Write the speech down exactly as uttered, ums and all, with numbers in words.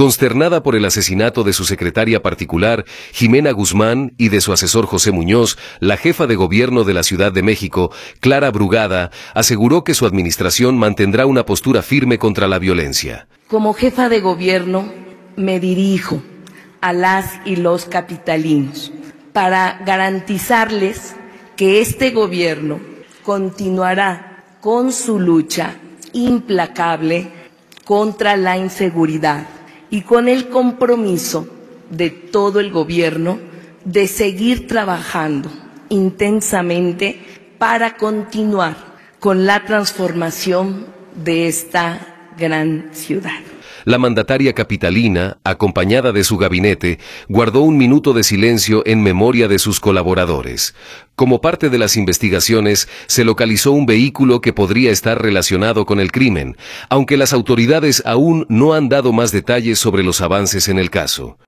Consternada por el asesinato de su secretaria particular, Jimena Guzmán, y de su asesor José Muñoz, la jefa de gobierno de la Ciudad de México, Clara Brugada, aseguró que su administración mantendrá una postura firme contra la violencia. Como jefa de gobierno, me dirijo a las y los capitalinos para garantizarles que este gobierno continuará con su lucha implacable contra la inseguridad y con el compromiso de todo el gobierno de seguir trabajando intensamente para continuar con la transformación de esta gran ciudad. La mandataria capitalina, acompañada de su gabinete, guardó un minuto de silencio en memoria de sus colaboradores. Como parte de las investigaciones, se localizó un vehículo que podría estar relacionado con el crimen, aunque las autoridades aún no han dado más detalles sobre los avances en el caso.